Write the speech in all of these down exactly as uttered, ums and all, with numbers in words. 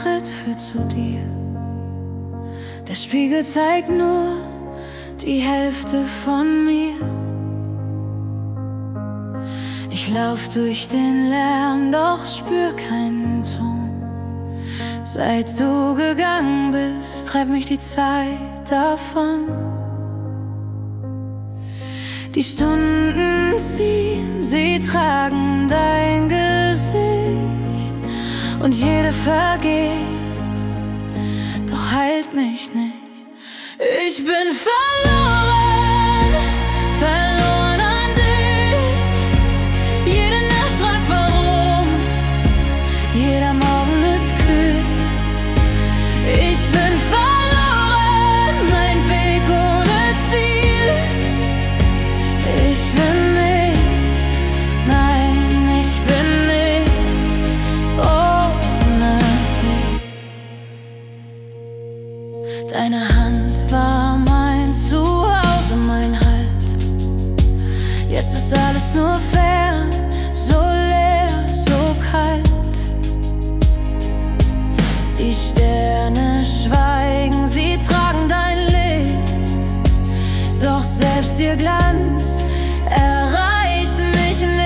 Schritt führt zu dir. Der Spiegel zeigt nur die Hälfte von mir. Ich lauf durch den Lärm, doch spür keinen Ton. Seit du gegangen bist, treibt mich die Zeit davon. Die Stunden ziehen, sie tragen dein Gesicht, und jede vergeht, doch heilt mich nicht. Ich bin verloren, verloren an dich. Jede Nacht fragt warum, jeder Morgen ist kühl. Ich bin verloren, mein Weg ohne Ziel. Ich bin nichts, nein, ich bin nichts ohne dich. Deine Hand war mein Zuhause, mein Halt. Jetzt ist alles nur fern, so leer, so kalt. Die Sterne schweigen, sie tragen dein Licht, doch selbst ihr Glanz erreicht mich nicht.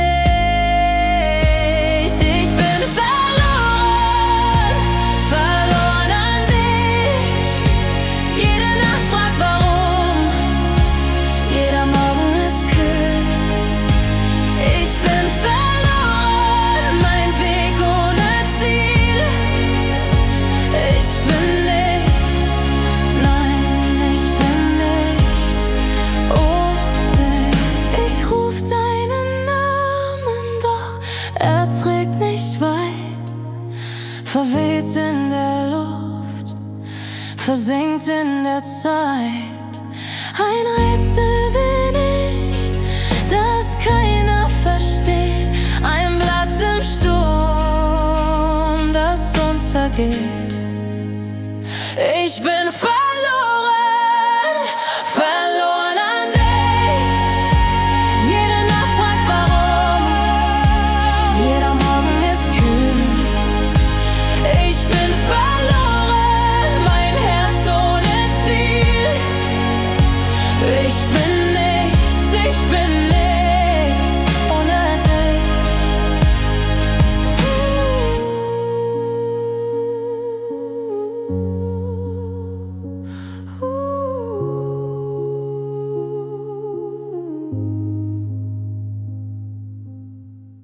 Ich bin verloren, verloren an dich. Jede Nacht fragt warum, jeder Morgen ist kühl. Ich bin verloren, mein Weg ohne Ziel. Ich bin nichts, nein, ich bin nichts ohne dich. Ich ruf deinen Namen, doch er trägt nicht weit. Verweht in der Luft, versinkt in der Zeit. Ein Rätsel bin ich, das keiner versteht. Ein Blatt im Sturm, das untergeht. Ich bin verloren.